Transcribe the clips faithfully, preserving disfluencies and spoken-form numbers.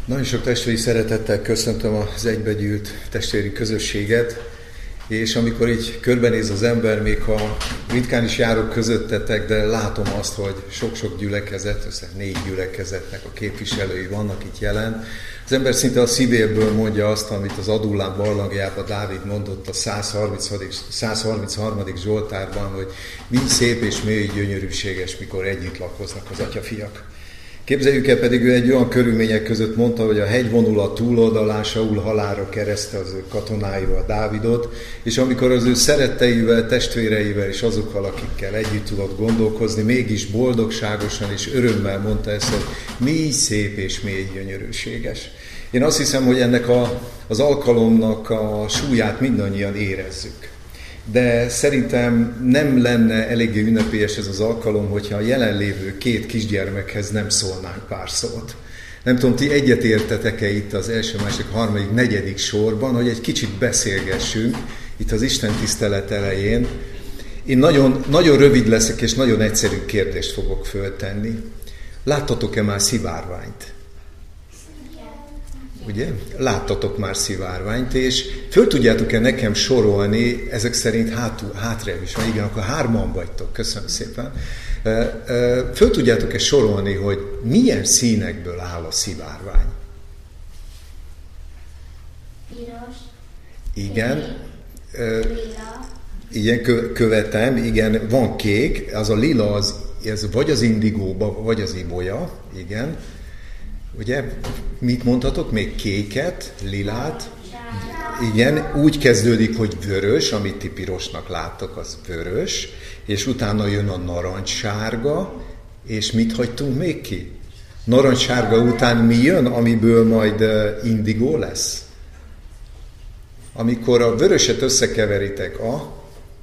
Nagyon sok testvéri szeretettel köszöntöm az egybegyűlt testvéri közösséget, és amikor így körbenéz az ember, még ha ritkán is járok közöttetek, de látom azt, hogy sok-sok gyülekezet, össze négy gyülekezetnek a képviselői vannak itt jelen. Az ember szinte a szívéből mondja azt, amit az Adullám barlangjában Dávid mondott a száz harmincharmadik Zsoltárban, hogy mi szép és mély gyönyörűséges, mikor együtt lakoznak az atyafiak. Képzeljük el, pedig ő egy olyan körülmények között mondta, hogy a hegyvonulat túloldalán Saul halálra kereszte az ő katonáival Dávidot, és amikor az ő szeretteivel, testvéreivel és azokkal, akikkel együtt tudott gondolkozni, mégis boldogságosan és örömmel mondta ezt, hogy mi szép és mély gyönyörűséges. Én azt hiszem, hogy ennek a, az alkalomnak a súlyát mindannyian érezzük. De szerintem nem lenne eléggé ünnepélyes ez az alkalom, hogyha a jelenlévő két kisgyermekhez nem szólnánk pár szót. Nem tudom, ti egyetértetek-e itt az első, második, harmadik, negyedik sorban, hogy egy kicsit beszélgessünk itt az Isten tisztelet elején. Én nagyon, nagyon rövid leszek, és nagyon egyszerű kérdést fogok föltenni. Láttatok-e már szivárványt? Ugye? Láttatok már szivárványt, és föl tudjátok-e nekem sorolni, ezek szerint hátul, hátrébb is van, igen, akkor hárman vagytok, köszönöm szépen. Föl tudjátok-e sorolni, hogy milyen színekből áll a szivárvány? Piros. Igen. Lila. Igen, követem, igen, van kék, az a lila, az, ez vagy az indigóba, vagy az ibolya, igen. Ugye, mit mondhatok? Még kéket, lilát. Igen, úgy kezdődik, hogy vörös, amit ti pirosnak láttok, az vörös, és utána jön a narancssárga, és mit hagytunk még ki? Narancssárga után mi jön, amiből majd indigó lesz? Amikor a vöröset összekeveritek a...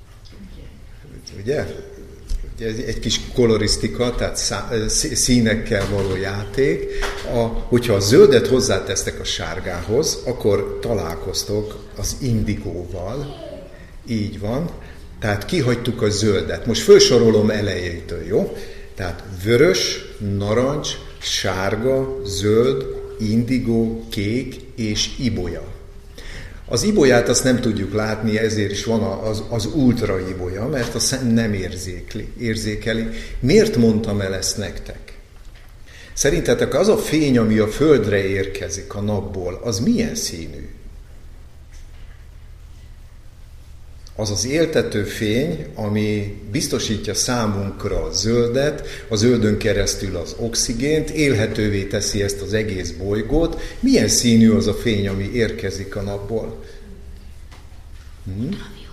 Ugye? Egy kis kolorisztika, tehát színekkel való játék. A, hogyha a zöldet hozzátesztek a sárgához, akkor találkoztok az indigóval. Így van. Tehát kihagytuk a zöldet. Most felsorolom elejétől, jó? Tehát vörös, narancs, sárga, zöld, indigó, kék és ibolya. Az ibolyát azt nem tudjuk látni, ezért is van az, az ultra ibolya, mert a szem nem érzékli, érzékeli. Miért mondtam el ezt nektek? Szerintetek az a fény, ami a földre érkezik a napból, az milyen színű? Az az éltető fény, ami biztosítja számunkra a zöldet, a zöldön keresztül az oxigént, élhetővé teszi ezt az egész bolygót. Milyen színű az a fény, ami érkezik a napból? Hm?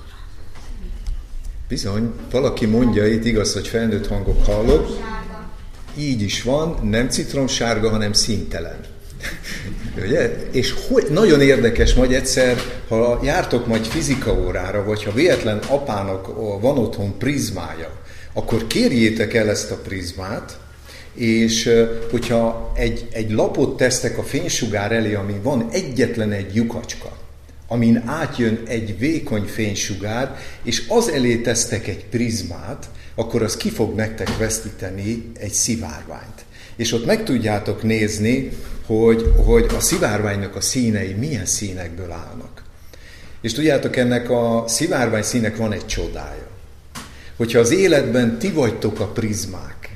Bizony, valaki mondja itt, igaz, hogy felnőtt hangok hallok. Így is van, nem citromsárga, hanem színtelen. Ugye? És hogy, nagyon érdekes, majd egyszer, ha jártok majd fizika órára, vagy ha véletlen apának van otthon prizmája, akkor kérjétek el ezt a prizmát, és hogyha egy, egy lapot tesztek a fénysugár elé, amin van egyetlen egy lyukacska, amin átjön egy vékony fénysugár, és az elé tesztek egy prizmát, akkor az ki fog nektek vesztíteni egy szivárványt. És ott meg tudjátok nézni, hogy, hogy a szivárványnak a színei milyen színekből állnak. És tudjátok, ennek a szivárvány színek van egy csodája. Hogyha az életben ti vagytok a prizmák,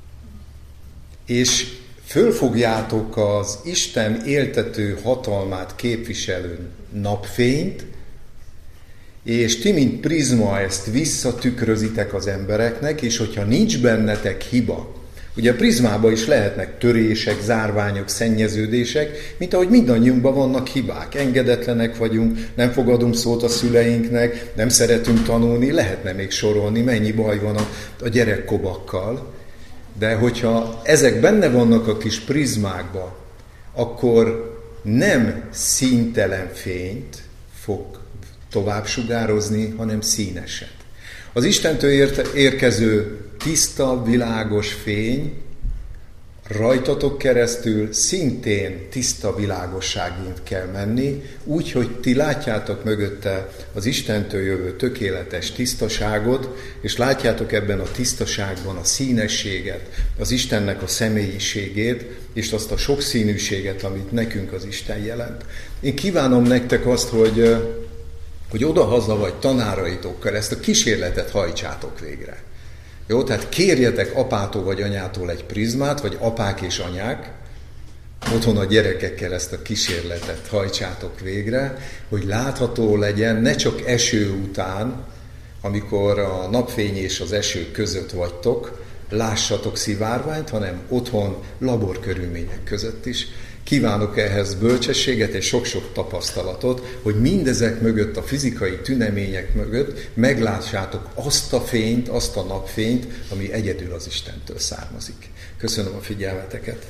és fölfogjátok az Isten éltető hatalmát képviselő napfényt, és ti, mint prizma, ezt visszatükrözitek az embereknek, és hogyha nincs bennetek hiba, ugye a prizmában is lehetnek törések, zárványok, szennyeződések, mint ahogy mindannyiunkban vannak hibák. Engedetlenek vagyunk, nem fogadunk szót a szüleinknek, nem szeretünk tanulni, lehetne még sorolni, mennyi baj van a, a gyerekkobakkal. De hogyha ezek benne vannak a kis prizmákban, akkor nem színtelen fényt fog tovább sugározni, hanem színeset. Az Istentől érkező tiszta, világos fény rajtatok keresztül szintén tiszta világosságint kell menni, úgy, hogy ti látjátok mögötte az Istentől jövő tökéletes tisztaságot, és látjátok ebben a tisztaságban a színességet, az Istennek a személyiségét, és azt a sokszínűséget, amit nekünk az Isten jelent. Én kívánom nektek azt, hogy, hogy odahaza vagy tanáraitokkal ezt a kísérletet hajtsátok végre. Jó, tehát kérjetek apától vagy anyától egy prizmát, vagy apák és anyák, otthon a gyerekekkel ezt a kísérletet hajtsátok végre, hogy látható legyen, ne csak eső után, amikor a napfény és az eső között vagytok, lássatok szivárványt, hanem otthon laborkörülmények között is. Kívánok ehhez bölcsességet és sok-sok tapasztalatot, hogy mindezek mögött, a fizikai tünemények mögött meglássátok azt a fényt, azt a napfényt, ami egyedül az Istentől származik. Köszönöm a figyelmeteket!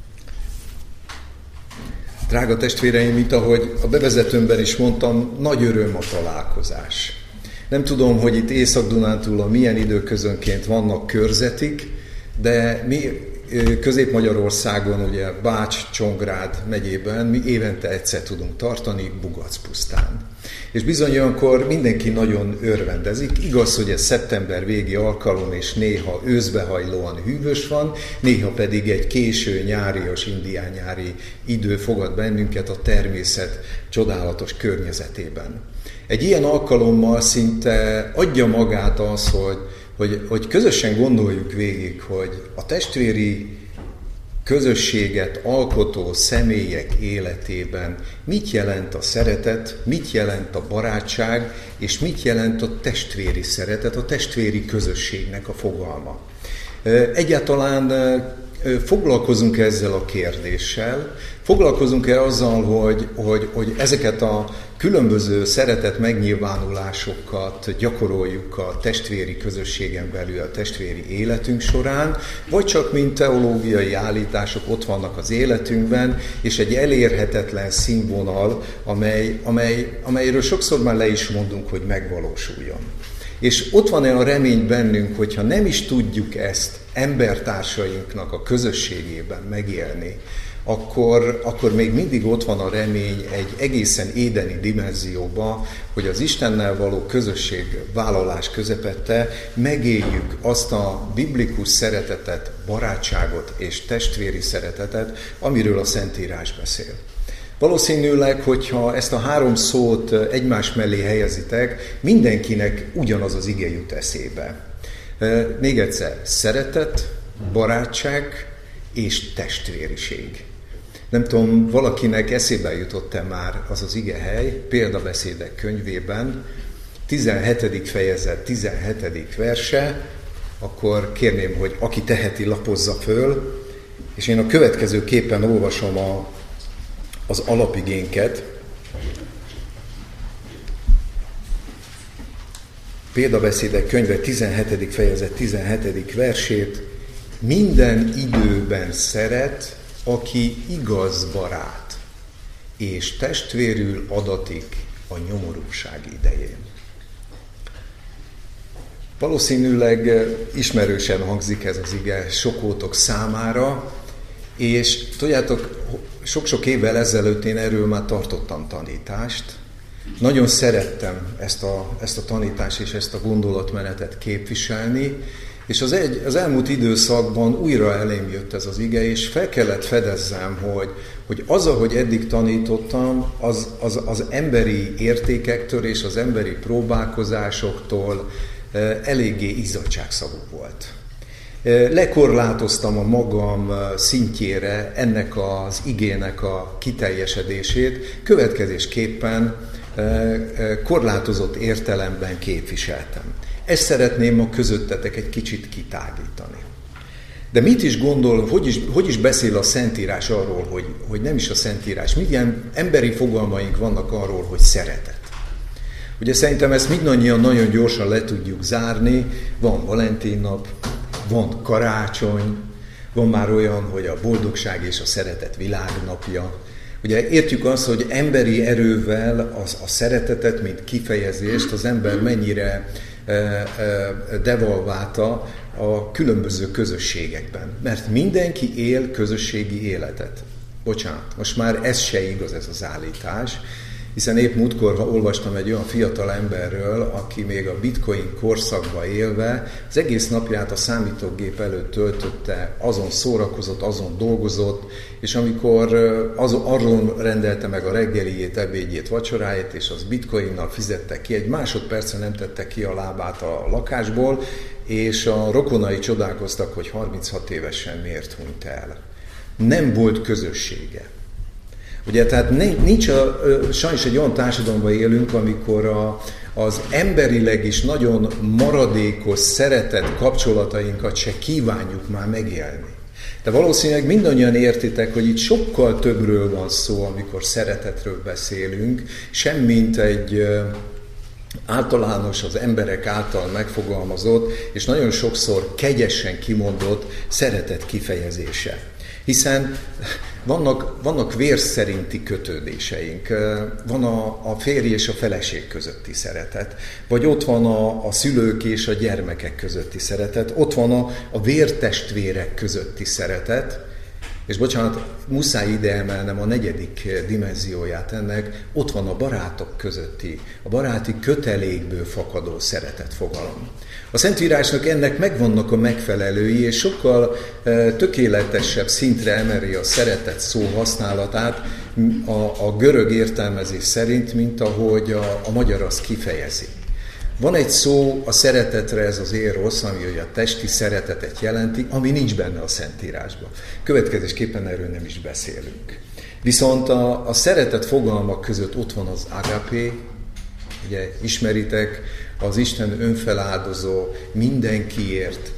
Drága testvéreim, mint ahogy a bevezetőmben is mondtam, nagy öröm a találkozás. Nem tudom, hogy itt Észak-Dunántúlon milyen időközönként vannak körzetik, de mi Közép-Magyarországon, ugye Bács-Csongrád megyében mi évente egyszer tudunk tartani Bugacpusztán. És bizony olyankor mindenki nagyon örvendezik. Igaz, hogy ez szeptember végi alkalom, és néha őszbehajlóan hűvös van, néha pedig egy késő nyárias, indián nyári idő fogad bennünket a természet csodálatos környezetében. Egy ilyen alkalommal szinte adja magát az, hogy Hogy, hogy közösen gondoljuk végig, hogy a testvéri közösséget alkotó személyek életében mit jelent a szeretet, mit jelent a barátság, és mit jelent a testvéri szeretet, a testvéri közösségnek a fogalma. Egyáltalán foglalkozunk ezzel a kérdéssel, foglalkozunk-e azzal, hogy, hogy, hogy ezeket a különböző szeretet megnyilvánulásokat gyakoroljuk a testvéri közösségen belül, a testvéri életünk során, vagy csak mint teológiai állítások ott vannak az életünkben, és egy elérhetetlen színvonal, amely, amely, amelyről sokszor már le is mondunk, hogy megvalósuljon. És ott van-e a remény bennünk, hogyha nem is tudjuk ezt embertársainknak a közösségében megélni, akkor, akkor még mindig ott van a remény egy egészen édeni dimenzióba, hogy az Istennel való közösség vállalás közepette megéljük azt a biblikus szeretetet, barátságot és testvéri szeretetet, amiről a Szentírás beszél. Valószínűleg, hogyha ezt a három szót egymás mellé helyezitek, mindenkinek ugyanaz az ige jut eszébe. Még egyszer, szeretet, barátság és testvériség. Nem tudom, valakinek eszébe jutott-e már az az igehely, Példabeszédek könyvében, tizenhetedik fejezet, tizenhetedik verse, akkor kérném, hogy aki teheti, lapozza föl, és én a következő képen olvasom a, az alapigénket. Példabeszédek könyve tizenhetedik fejezet, tizenhetedik versét. Minden időben szeret, aki igaz barát, és testvérül adatik a nyomorúság idején. Valószínűleg ismerősen hangzik ez az ige sokótok számára, és tudjátok, sok-sok évvel ezelőtt én erről már tartottam tanítást. Nagyon szerettem ezt a, ezt a tanítást és ezt a gondolatmenetet képviselni, és az, egy, az elmúlt időszakban újra elém jött ez az ige, és fel kellett fedezzem, hogy, hogy az, ahogy eddig tanítottam, az, az, az emberi értékektől és az emberi próbálkozásoktól eléggé izzadságszagú volt. Lekorlátoztam a magam szintjére ennek az igének a kiteljesedését, következésképpen korlátozott értelemben képviseltem. Ezt szeretném ma közöttetek egy kicsit kitágítani. De mit is gondol, hogy is, hogy is beszél a Szentírás arról, hogy, hogy nem is a Szentírás, milyen emberi fogalmaink vannak arról, hogy szeretet. Ugye szerintem ezt mindannyian nagyon gyorsan le tudjuk zárni, van Valentin nap, van karácsony, van már olyan, hogy a boldogság és a szeretet világnapja. Ugye értjük azt, hogy emberi erővel az, a szeretetet, mint kifejezést az ember mennyire devalválta a különböző közösségekben. Mert mindenki él közösségi életet. Bocsánat, most már ez se igaz, ez az állítás, hiszen épp múltkor olvastam egy olyan fiatal emberről, aki még a bitcoin korszakban élve az egész napját a számítógép előtt töltötte, azon szórakozott, azon dolgozott, és amikor az, arról rendelte meg a reggeliét, ebédjét, vacsoráját, és az bitcoinnal fizette ki, egy másodpercre nem tette ki a lábát a lakásból, és a rokonai csodálkoztak, hogy harminchat évesen miért hunyt el. Nem volt közössége. Ugye, tehát nincs a, sajnos egy olyan társadalomban élünk, amikor a, az emberileg is nagyon maradékos, szeretett kapcsolatainkat se kívánjuk már megélni. De valószínűleg mindannyian értitek, hogy itt sokkal többről van szó, amikor szeretetről beszélünk, semmint egy általános, az emberek által megfogalmazott, és nagyon sokszor kegyesen kimondott szeretet kifejezése. Hiszen vannak, vannak vér szerinti kötődéseink, van a, a férj és a feleség közötti szeretet, vagy ott van a, a szülők és a gyermekek közötti szeretet, ott van a, a vértestvérek közötti szeretet, és bocsánat, muszáj ide emelnem a negyedik dimenzióját ennek, ott van a barátok közötti, a baráti kötelékből fakadó szeretetfogalom. A Szentírásnak ennek megvannak a megfelelői, és sokkal e, tökéletesebb szintre emeli a szeretet szó használatát a, a görög értelmezés szerint, mint ahogy a, a magyar azt kifejezi. Van egy szó a szeretetre, ez az érosz, ami ugye a testi szeretetet jelenti, ami nincs benne a Szentírásban. Következésképpen erről nem is beszélünk. Viszont a, a szeretet fogalmak között ott van az agapé, ugye ismeritek, az Isten önfeláldozó, mindenkiért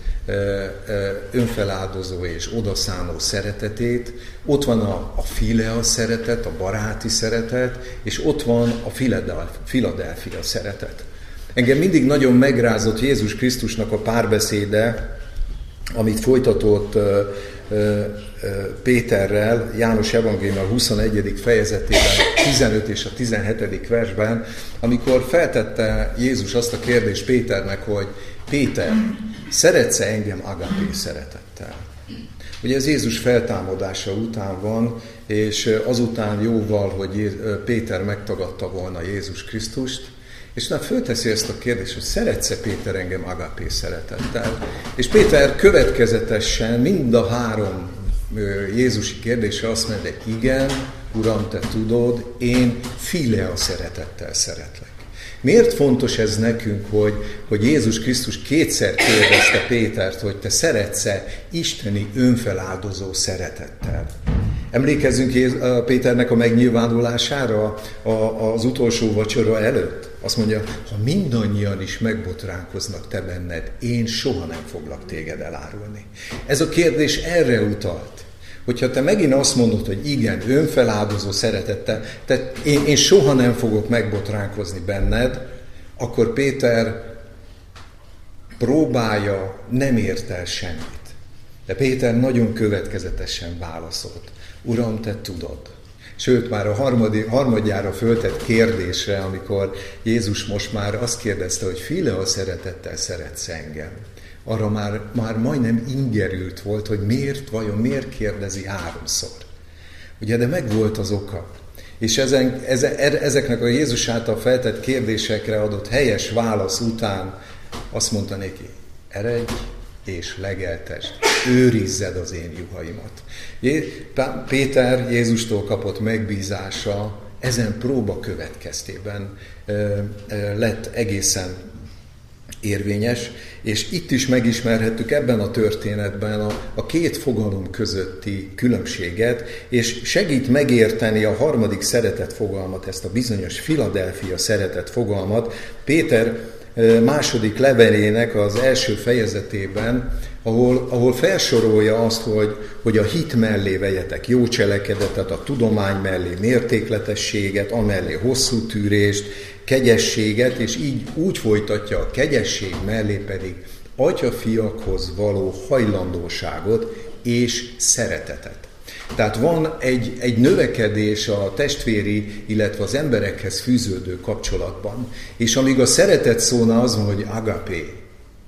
önfeláldozó és odaszánó szeretetét, ott van a, a filea szeretet, a baráti szeretet, és ott van a Philadelphia szeretet. Engem mindig nagyon megrázott Jézus Krisztusnak a párbeszéde, amit folytatott uh, uh, Péterrel, János evangélium huszonegyedik fejezetében, a tizenöt és a tizenhetedik versben, amikor feltette Jézus azt a kérdést Péternek, hogy Péter, szeretsz-e engem agapé szeretettel? Ugye ez Jézus feltámadása után van, és azután jóval, hogy Péter megtagadta volna Jézus Krisztust, és már fölteszi ezt a kérdést, hogy szeretsz-e Péter engem agapé szeretettel? És Péter következetesen mind a három jézusi kérdésre azt mondja, igen, Uram, te tudod, én filea szeretettel szeretlek. Miért fontos ez nekünk, hogy, hogy Jézus Krisztus kétszer kérdezte Pétert, hogy te szeretsz-e isteni önfeláldozó szeretettel? Emlékezzünk Péternek a megnyilvánulására az utolsó vacsora előtt? Azt mondja, ha mindannyian is megbotránkoznak te benned, én soha nem foglak téged elárulni. Ez a kérdés erre utalt. Hogyha te megint azt mondod, hogy igen, önfeláldozó szeretettel, te, én, én soha nem fogok megbotránkozni benned, akkor Péter próbálja, nem ért el semmit. De Péter nagyon következetesen válaszolt. Uram, te tudod. Sőt, már a harmadi, harmadjára föltett kérdésre, amikor Jézus most már azt kérdezte, hogy filea szeretettel szeretsz engem. Arra már, már majdnem ingerült volt, hogy miért, vajon miért kérdezi háromszor. Ugye, de megvolt az oka. És ezen, ezeknek a Jézus által feltett kérdésekre adott helyes válasz után azt mondta neki, eredj és legeltesd, őrizzed az én juhaimat. Péter Jézustól kapott megbízása ezen próba következtében lett egészen érvényes, és itt is megismerhettük ebben a történetben a, a két fogalom közötti különbséget, és segít megérteni a harmadik szeretet fogalmat, ezt a bizonyos Philadelphia szeretet fogalmat. Péter második levelének az első fejezetében, ahol, ahol felsorolja azt, hogy, hogy a hit mellé vegyetek jó cselekedetet, a tudomány mellé mértékletességet, amellé hosszú tűrést, kegyességet, és így úgy folytatja a kegyesség mellé pedig atya-fiakhoz való hajlandóságot és szeretetet. Tehát van egy, egy növekedés a testvéri, illetve az emberekhez fűződő kapcsolatban. És amíg a szeretet szóna az van, hogy agapé,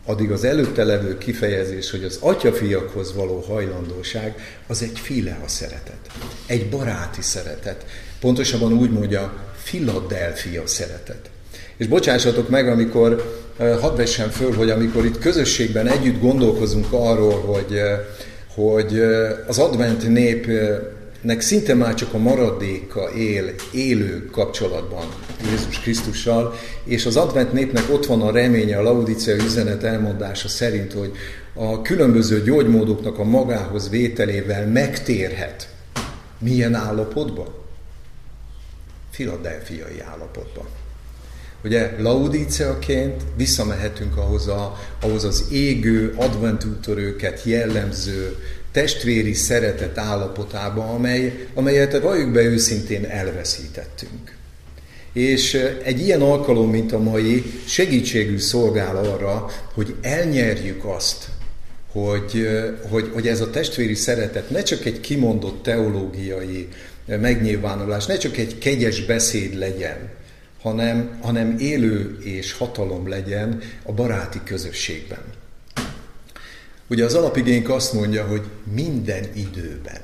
addig az előtte levő kifejezés, hogy az atyafiakhoz való hajlandóság, az egy filea szeretet, egy baráti szeretet. Pontosabban úgy mondja, Philadelphia szeretet. És bocsássatok meg, amikor, hadd vessem föl, hogy amikor itt közösségben együtt gondolkozunk arról, hogy, hogy az advent népnek szinte már csak a maradéka él, élő kapcsolatban Jézus Krisztussal, és az advent népnek ott van a reménye, a Laodicea üzenet elmondása szerint, hogy a különböző gyógymódoknak a magához vételével megtérhet. Milyen állapotban? Philadelphiai állapotban. Ugye Laodiceaként visszamehetünk ahhoz, a, ahhoz az égő, adventútörőket jellemző testvéri szeretet állapotába, amely, amelyet valljuk be őszintén elveszítettünk. És egy ilyen alkalom, mint a mai, segítségül szolgál arra, hogy elnyerjük azt, hogy, hogy, hogy ez a testvéri szeretet ne csak egy kimondott teológiai megnyilvánulás, ne csak egy kegyes beszéd legyen, hanem, hanem élő és hatalom legyen a baráti közösségben. Ugye az alapigénk azt mondja, hogy minden időben.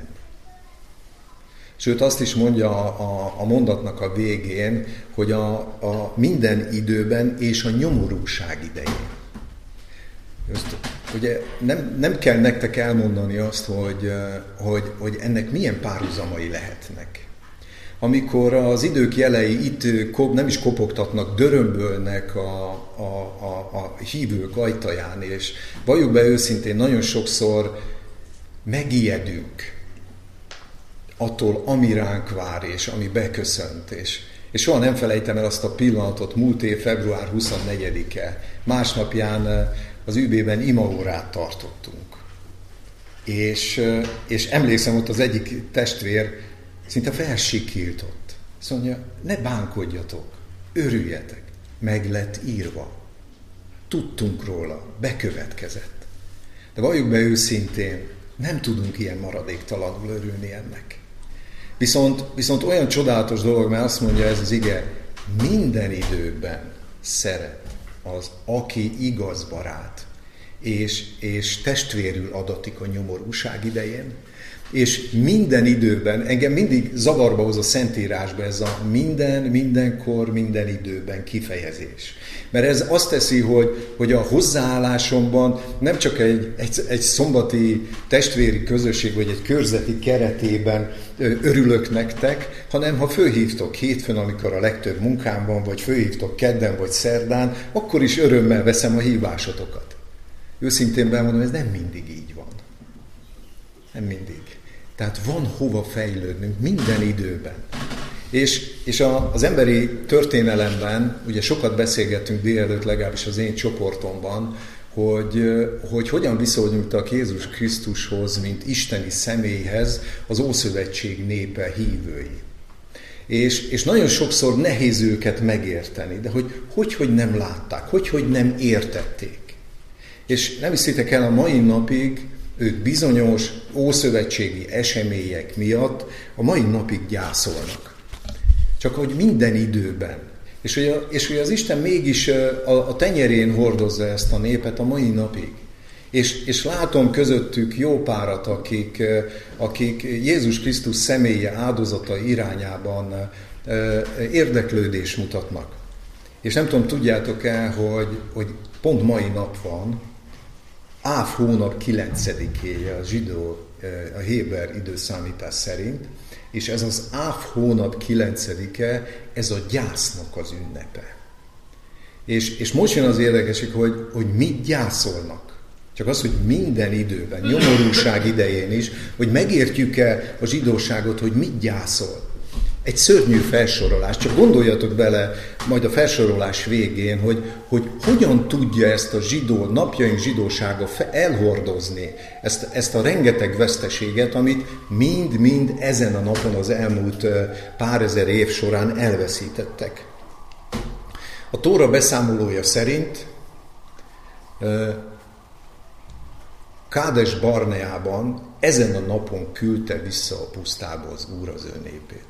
Sőt, azt is mondja a, a, a mondatnak a végén, hogy a, a minden időben és a nyomorúság idején. Just, ugye nem, nem kell nektek elmondani azt, hogy, hogy, hogy ennek milyen párhuzamai lehetnek. Amikor az idők jelei itt nem is kopogtatnak, dörömbölnek a, a, a, a hívők ajtaján, és valljuk be őszintén, nagyon sokszor megijedünk attól, ami ránk vár, és ami beköszönt. És, és soha nem felejtem el azt a pillanatot, múlt év február huszonnegyedike, másnapján az ü bé-ben imaórát tartottunk. És, és emlékszem, ott az egyik testvér szinte felsikított. Azt mondja, ne bánkodjatok, örüljetek, meg lett írva. Tudtunk róla, bekövetkezett. De valljuk be őszintén, nem tudunk ilyen maradéktalanul örülni ennek. Viszont, viszont olyan csodálatos dolog, mert azt mondja ez az ige, minden időben szeret az, aki igaz barát, és, és testvérül adatik a nyomorúság idején, és minden időben, engem mindig zavarba hoz a Szentírásba ez a minden, mindenkor, minden időben kifejezés. Mert ez azt teszi, hogy, hogy a hozzáállásomban nem csak egy, egy, egy szombati testvéri közösség, vagy egy körzeti keretében örülök nektek, hanem ha fölhívtok hétfőn, amikor a legtöbb munkám van, vagy fölhívtok kedden, vagy szerdán, akkor is örömmel veszem a hívásotokat. Őszintén bemondom, ez nem mindig így van. Nem mindig. Tehát van hova fejlődnünk minden időben. És, és a, az emberi történelemben, ugye sokat beszélgettünk délelőtt, legalábbis az én csoportomban, hogy, hogy hogyan viszonyultak Jézus Krisztushoz, mint isteni személyhez az Ószövetség népe hívői. És, és nagyon sokszor nehéz őket megérteni, de hogy, hogy, hogy nem látták, hogy, hogy nem értették. És nem hiszitek el, a mai napig ők bizonyos ószövetségi események miatt a mai napig gyászolnak. Csak hogy minden időben. És hogy, a, és hogy az Isten mégis a, a tenyerén hordozza ezt a népet a mai napig. És, és látom közöttük jó párat, akik, akik Jézus Krisztus személye áldozata irányában érdeklődést mutatnak. És nem tudom, tudjátok-e, hogy, hogy pont mai nap van, Áv hónap kilencedikéje a zsidó, a héber időszámítás szerint, és ez az Áv hónap kilencedike, ez a gyásznak az ünnepe. És, és most jön az érdekesség, hogy, hogy mit gyászolnak. Csak az, hogy minden időben, nyomorúság idején is, hogy megértjük-e a zsidóságot, hogy mit gyászol. Egy szörnyű felsorolás, csak gondoljatok bele majd a felsorolás végén, hogy, hogy hogyan tudja ezt a zsidó, napjaink zsidósága elhordozni, ezt, ezt a rengeteg veszteséget, amit mind-mind ezen a napon az elmúlt pár ezer év során elveszítettek. A Tóra beszámolója szerint Kádes Barneában ezen a napon küldte vissza a pusztába az Úr az ő népét.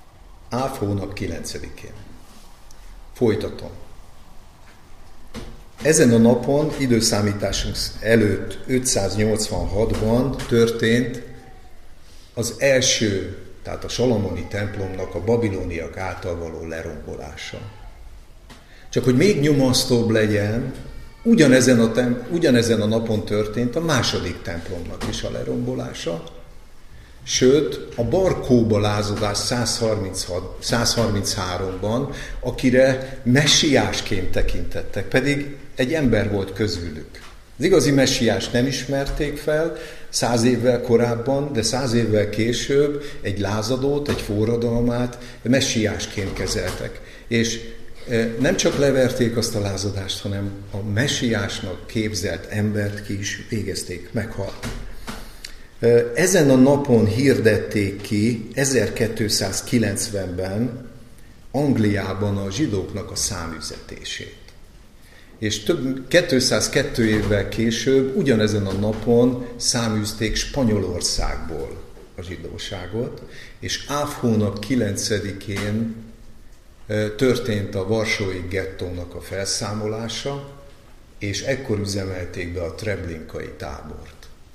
Áv hónap kilencedikén. Folytatom. Ezen a napon, időszámításunk előtt ötszáznyolcvanhatban történt az első, tehát a salamoni templomnak a babiloniak által való lerombolása. Csak hogy még nyomasztóbb legyen, ugyanezen a, tem- ugyanezen a napon történt a második templomnak is a lerombolása, sőt, a Barkóba lázadás száz harminchárom-ban, akire messiásként tekintettek, pedig egy ember volt közülük. Az igazi messiást nem ismerték fel száz évvel korábban, de száz évvel később egy lázadót, egy forradalmát messiásként kezeltek. És nem csak leverték azt a lázadást, hanem a messiásnak képzelt embert ki is végezték, meghalt. Ezen a napon hirdették ki ezerkétszázkilencvenben Angliában a zsidóknak a száműzetését. És több kétszázkettő évvel később ugyanezen a napon száműzték Spanyolországból a zsidóságot, és áv hónap kilencedikén történt a varsói gettónak a felszámolása, és ekkor üzemelték be a treblinkai tábort.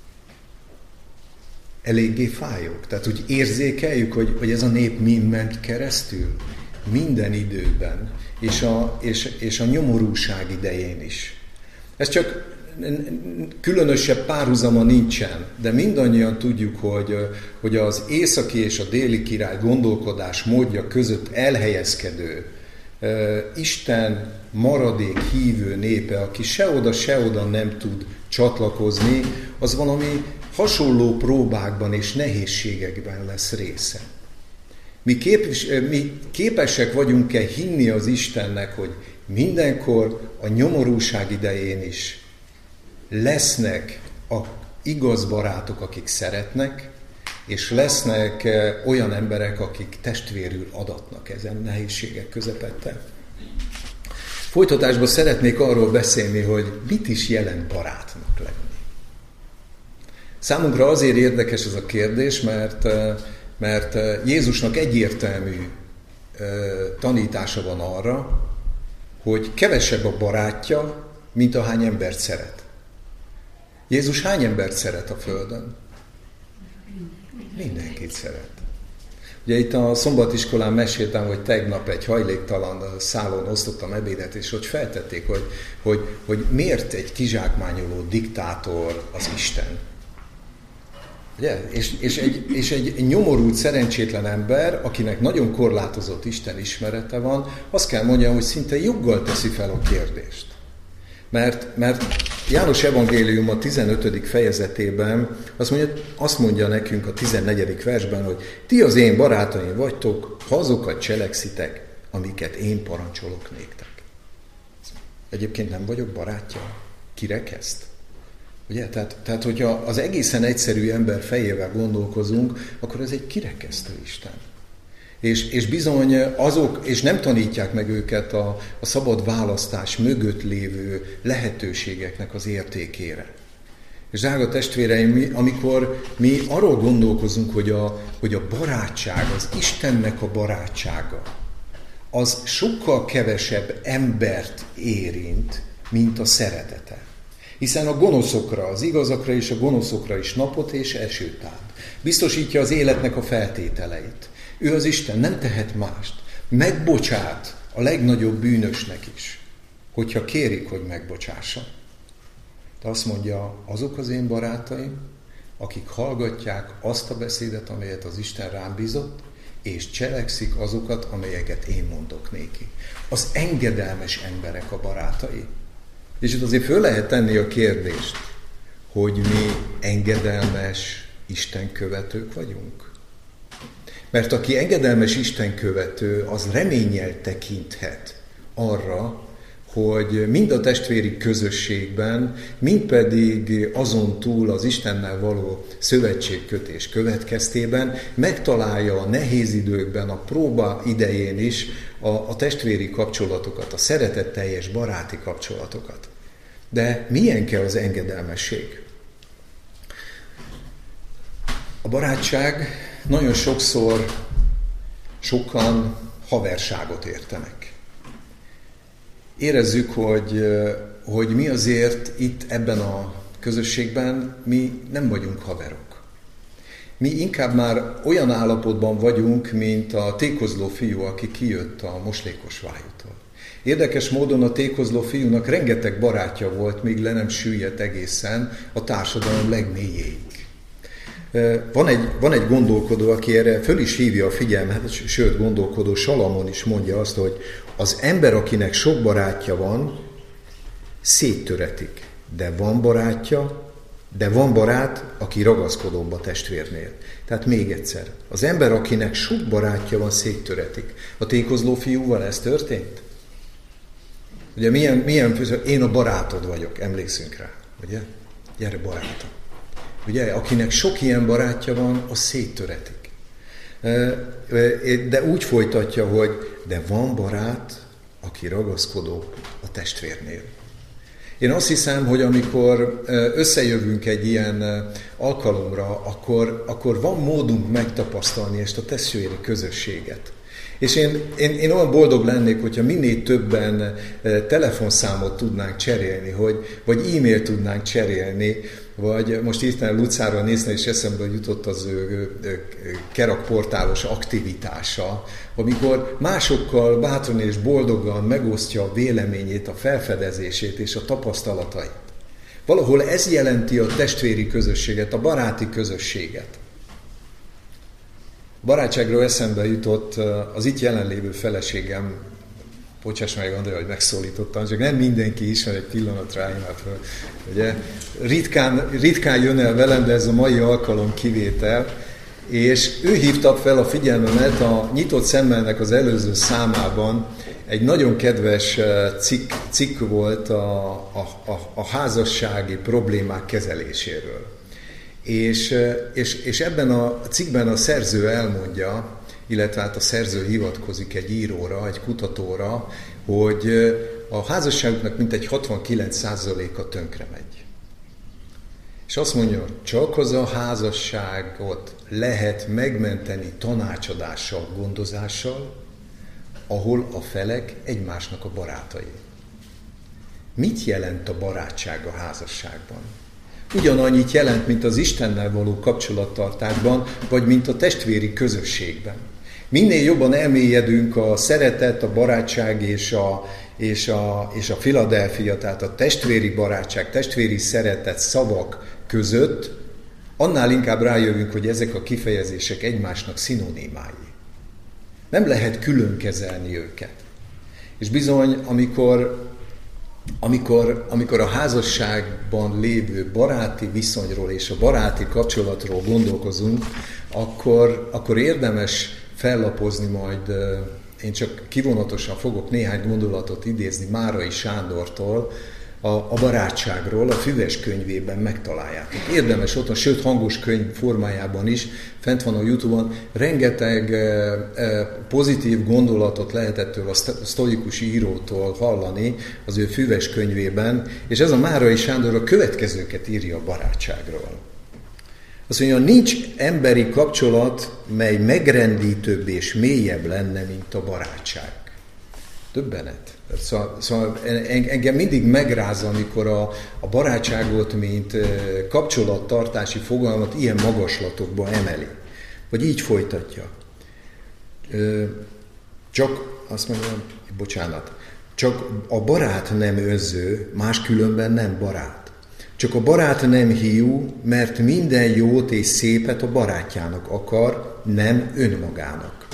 Eléggé fájók. Tehát úgy érzékeljük, hogy, hogy ez a nép mind ment keresztül, minden időben, és a, és, és a nyomorúság idején is. Ez csak különösebb párhuzama nincsen, de mindannyian tudjuk, hogy, hogy az északi és a déli király gondolkodás módja között elhelyezkedő, Isten maradék hívő népe, aki se oda, se oda nem tud csatlakozni, az valami hasonló próbákban és nehézségekben lesz része. Mi, képes, mi képesek vagyunk-e hinni az Istennek, hogy mindenkor a nyomorúság idején is lesznek a igaz barátok, akik szeretnek, és lesznek olyan emberek, akik testvérül adatnak ezen nehézségek közepette. Folytatásban szeretnék arról beszélni, hogy mit is jelent barátnak lenni. Számunkra azért érdekes ez a kérdés, mert, mert Jézusnak egyértelmű tanítása van arra, hogy kevesebb a barátja, mint ahány embert szeret. Jézus hány embert szeret a Földön? Mindenkit szeret. Ugye itt a szombatiskolán meséltem, hogy tegnap egy hajléktalan szálon osztottam ebédet, és ott feltették, hogy, hogy, hogy miért egy kizsákmányoló diktátor az Isten. Ugye? És, és, egy, és egy nyomorult, szerencsétlen ember, akinek nagyon korlátozott Isten ismerete van, azt kell mondjam, hogy szinte joggal teszi fel a kérdést. Mert, mert János evangélium a tizenötödik fejezetében azt mondja, azt mondja nekünk a tizennegyedik versben, hogy ti az én barátaim vagytok, ha azokat cselekszitek, amiket én parancsolok néktek. Egyébként nem vagyok barátja. Kirekeszt? Ugye? Tehát, tehát, hogyha az egészen egyszerű ember fejével gondolkozunk, akkor ez egy kirekesztő Isten. És, és bizony azok, és nem tanítják meg őket a, a szabad választás mögött lévő lehetőségeknek az értékére. És drága testvéreim, amikor mi arról gondolkozunk, hogy a, hogy a barátság, az Istennek a barátsága, az sokkal kevesebb embert érint, mint a szeretete. Hiszen a gonoszokra, az igazakra és a gonoszokra is napot és esőt ad. Biztosítja az életnek a feltételeit. Ő az Isten nem tehet mást. Megbocsát a legnagyobb bűnösnek is, hogyha kérik, hogy megbocsássa. De azt mondja, azok az én barátaim, akik hallgatják azt a beszédet, amelyet az Isten rám bízott, és cselekszik azokat, amelyeket én mondok néki. Az engedelmes emberek a barátai. És itt azért föl lehet tenni a kérdést, hogy mi engedelmes Isten követők vagyunk. Mert aki engedelmes Isten követő, az reménnyel tekinthet arra, hogy mind a testvéri közösségben, mind pedig azon túl az Istennel való szövetségkötés következtében megtalálja a nehéz időkben, a próba idején is a, a testvéri kapcsolatokat, a szeretetteljes baráti kapcsolatokat. De milyen kell az engedelmesség? A barátság nagyon sokszor sokan haverságot értenek. Érezzük, hogy, hogy mi azért itt ebben a közösségben mi nem vagyunk haverok. Mi inkább már olyan állapotban vagyunk, mint a tékozló fiú, aki kijött a moslékos vájútól. Érdekes módon a tékozló fiúnak rengeteg barátja volt, míg le nem süllyedt egészen a társadalom legmélyéig. Van egy, van egy gondolkodó, aki erre föl is hívja a figyelmet, sőt gondolkodó Salamon is mondja azt, hogy az ember, akinek sok barátja van, széttöretik, de van barátja, de van barát, aki ragaszkodóbb a testvérnél. Tehát még egyszer, az ember, akinek sok barátja van, széttöretik. A tékozló fiúval ez történt? Ugye milyen, milyen, én a barátod vagyok, emlékszünk rá, ugye? Gyere barátom. Ugye, akinek sok ilyen barátja van, az széttöretik. De úgy folytatja, hogy de van barát, aki ragaszkodó a testvérnél. Én azt hiszem, hogy amikor összejövünk egy ilyen alkalomra, akkor, akkor van módunk megtapasztalni ezt a testvéri közösséget. És én, én, én olyan boldog lennék, hogyha minél többen telefonszámot tudnánk cserélni, hogy, vagy e-mail tudnánk cserélni, vagy most írtán Lucára nézni, és eszembe jutott az ő, ő, ő kerakportálos aktivitása, amikor másokkal bátran és boldogan megosztja a véleményét, a felfedezését és a tapasztalatait. Valahol ez jelenti a testvéri közösséget, a baráti közösséget. Barátságról eszembe jutott az itt jelenlévő feleségem, bocsáss meg, Andrea, hogy megszólítottam, csak nem mindenki ismer, egy pillanatra állj már föl. Ugye, ritkán, ritkán jön el velem, de ez a mai alkalom kivétel, és ő hívta fel a figyelmemet a Nyitott Szemmelnek az előző számában, egy nagyon kedves cikk, cikk volt a, a, a, a házassági problémák kezeléséről. És, és, és ebben a cikkben a szerző elmondja, illetve hát a szerző hivatkozik egy íróra, egy kutatóra, hogy a házasságoknak mintegy hatvankilenc százaléka tönkre megy. És azt mondja, csak az a házasságot lehet megmenteni tanácsadással, gondozással, ahol a felek egymásnak a barátai. Mit jelent a barátság a házasságban? Ugyanannyit jelent, mint az Istennel való kapcsolattartásban, vagy mint a testvéri közösségben. Minél jobban elmélyedünk a szeretet, a barátság és a, és a, és a Philadelphia, tehát a testvéri barátság, testvéri szeretet szavak között, annál inkább rájövünk, hogy ezek a kifejezések egymásnak szinonimái. Nem lehet külön kezelni őket. És bizony, amikor, amikor, amikor a házasságban lévő baráti viszonyról és a baráti kapcsolatról gondolkozunk, akkor, akkor érdemes fellapozni majd, én csak kivonatosan fogok néhány gondolatot idézni Márai Sándortól, a, a barátságról, a Füves könyvében megtaláljátok. Érdemes otthon, sőt hangos könyv formájában is, fent van a YouTube-on, rengeteg e, e, pozitív gondolatot lehet ettől a sztoikus írótól hallani az ő Füves könyvében, és ez a Márai Sándor a következőket írja a barátságról. Azt mondja, nincs emberi kapcsolat, mely megrendítőbb és mélyebb lenne, mint a barátság. Döbbenet. Szóval, szóval engem mindig megráz, amikor a, a barátságot, mint kapcsolattartási fogalmat ilyen magaslatokba emeli. Vagy így folytatja. Csak, azt mondom, bocsánat, csak a barát nem önző, máskülönben nem barát. Csak a barát nem hiú, mert minden jót és szépet a barátjának akar, nem önmagának.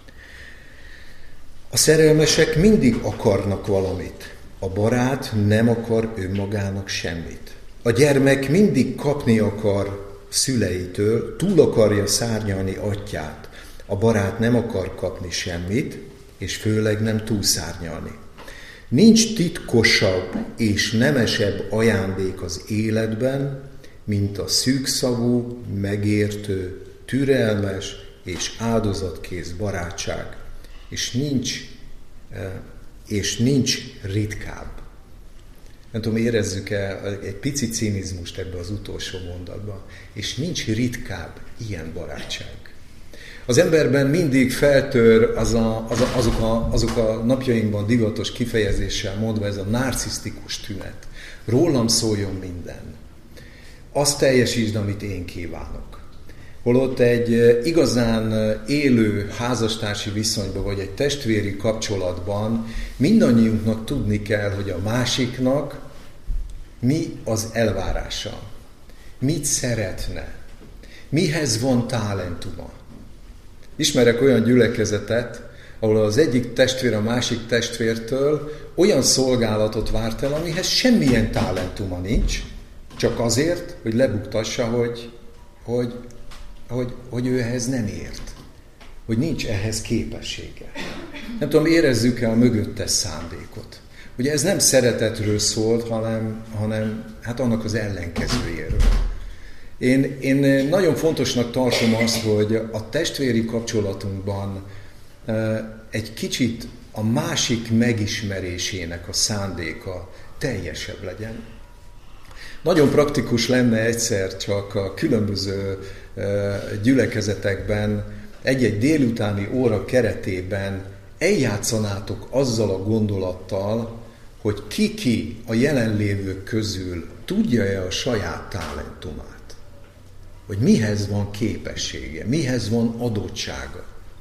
A szerelmesek mindig akarnak valamit. A barát nem akar önmagának semmit. A gyermek mindig kapni akar szüleitől, túl akarja szárnyalni atyját. A barát nem akar kapni semmit, és főleg nem túlszárnyalni. Nincs titkosabb és nemesebb ajándék az életben, mint a szűkszavú, megértő, türelmes és áldozatkész barátság, és nincs, és nincs ritkább. Nem tudom, érezzük-e egy pici cinizmust ebbe az utolsó mondatban, és nincs ritkább ilyen barátság. Az emberben mindig feltör az a, az a, azok, a, azok a napjainkban divatos kifejezéssel mondva ez a narcisztikus tünet. Rólam szóljon minden. Azt teljesítsd, amit én kívánok. Holott egy igazán élő házastársi viszonyban, vagy egy testvéri kapcsolatban mindannyiunknak tudni kell, hogy a másiknak mi az elvárása, mit szeretne, mihez van talentuma. Ismerek olyan gyülekezetet, ahol az egyik testvér a másik testvértől olyan szolgálatot várt el, amihez semmilyen talentuma nincs, csak azért, hogy lebuktassa, hogy, hogy, hogy, hogy ő ehhez nem ért, hogy nincs ehhez képessége. Nem tudom, érezzük-e a mögöttes szándékot. Ugye ez nem szeretetről szólt, hanem, hanem hát annak az ellenkezőjéről. Én, én nagyon fontosnak tartom azt, hogy a testvéri kapcsolatunkban egy kicsit a másik megismerésének a szándéka teljesebb legyen. Nagyon praktikus lenne egyszer csak a különböző gyülekezetekben egy-egy délutáni óra keretében eljátszanátok azzal a gondolattal, hogy ki-ki a jelenlévők közül tudja-e a saját talentumát. Hogy mihez van képessége, mihez van adottsága.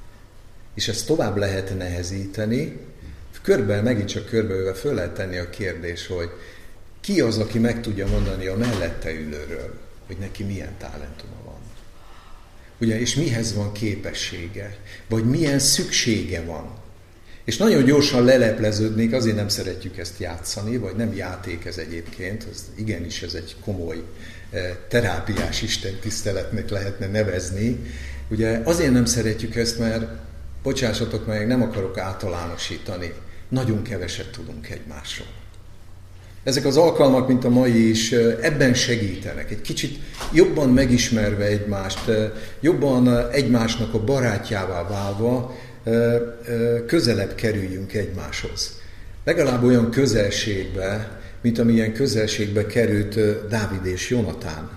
És ezt tovább lehet nehezíteni, körbe, megint csak körbeülve föl lehet tenni a kérdés, hogy ki az, aki meg tudja mondani a mellette ülőről, hogy neki milyen talentuma van. Ugye, és mihez van képessége, vagy milyen szüksége van. És nagyon gyorsan lelepleződnék, azért nem szeretjük ezt játszani, vagy nem játék ez egyébként, ez, igenis ez egy komoly terápiás istentiszteletnek lehetne nevezni. Ugye azért nem szeretjük ezt, mert bocsássatok meg, nem akarok általánosítani, nagyon keveset tudunk egymásról. Ezek az alkalmak, mint a mai is, ebben segítenek. Egy kicsit jobban megismerve egymást, jobban egymásnak a barátjává válva, közelebb kerüljünk egymáshoz. Legalább olyan közelségbe, mint amilyen közelségbe került Dávid és Jonatán,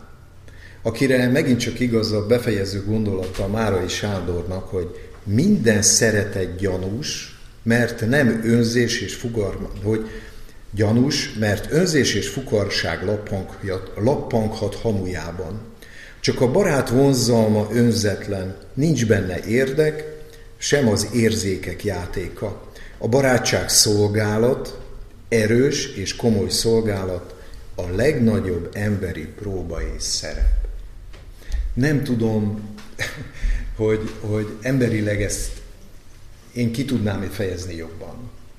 akire megint csak igaz a befejező gondolata Márai Sándornak, hogy minden szeretet gyanús, mert nem önzés és fugar, hogy gyanús, mert önzés és fukarság lappanghat hamujában. Csak a barát vonzalma önzetlen, nincs benne érdek, sem az érzékek játéka. A barátság szolgálat, erős és komoly szolgálat, a legnagyobb emberi próba és szerep. Nem tudom, hogy, hogy emberileg ezt én ki tudnám fejezni jobban.